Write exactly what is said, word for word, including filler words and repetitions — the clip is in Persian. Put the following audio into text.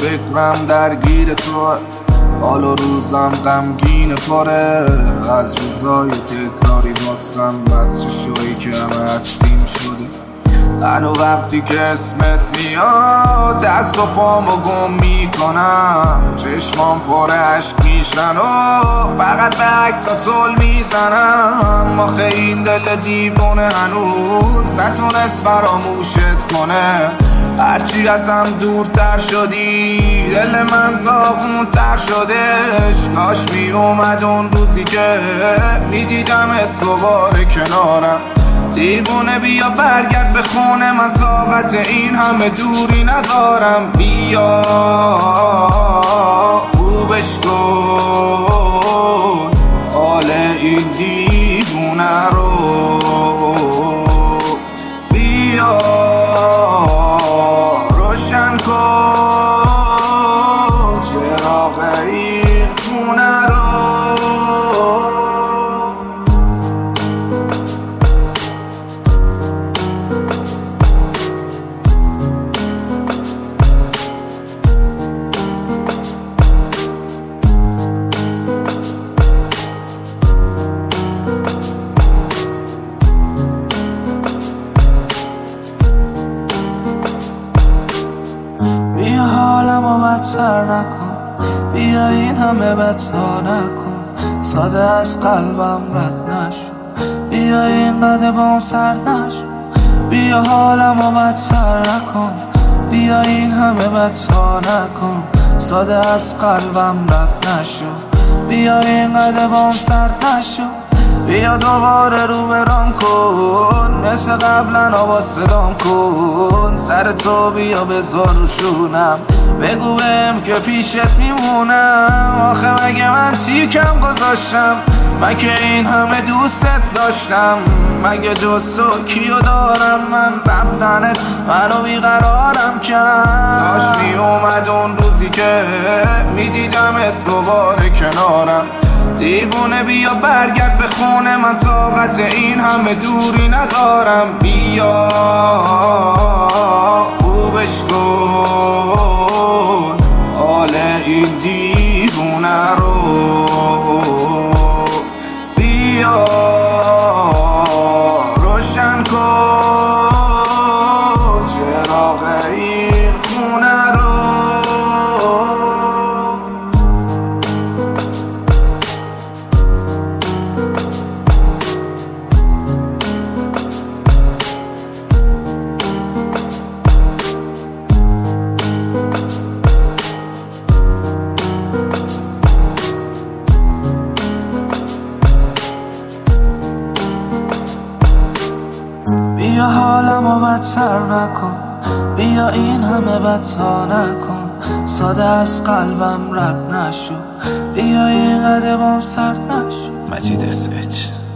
فکرم درگیر توه، حال و روزم غمگین پره، از روزای تکراری واسم بس چشایی که همه هستیم شده. هنو وقتی که اسمت میاد دست و پامو گم میکنم، چشمام پر عشق میشن و فقط به عکسا طول میزنم. آخه این دل دیوونه هنوز نتونست فراموشت کنه، هرچی ازم دورتر شدی دل من داغون تر شدش. کاش می اومد اون روزی که میدیدمت دوباره کنارم. دیوونه بیا برگرد به خونه، من طاقت این همه دوری ندارم. بیا خوبش کن حال این دیوونه رو، بیا روشن کن چراغ این خونه رو. بیا حالمو بدتر نکن، بیا این همه بدتا نکن، ساده از قلبم رد نشو، بیا اینقدر بام سرد نشو. بیا حالمو بدتر نکن، بیا این همه بدتا نکن، ساده از قلبم رد نشو، بیا اینقدر بام سرد نشو. بیا دوباره رو برام کن، مثل قبلا آواز صدام کن، سر تو بیا بذار رو شونم، بگو بهم که پیشت میمونم. آخه مگه من چی کم گذاشتم، من که این همه دوستت داشتم، مگه جز تو کیو دارم من؟ رفتنت منو بیقرارم کرد. کاش می اومد اون روزی که میدیدمت دوباره کنارم. دیوونه بیا برگرد به خونه، من طاقت این همه دوری ندارم. بیا خوبش کن حال این دیوونه رو، بیا روشن کن چراغ این خونه رو. بیا حالمو بدتر نکن، بیا این همه بدتا نکن، ساده از قلبم رد نشو، بیا اینقدر بام سرد نشو. مجید اس اچ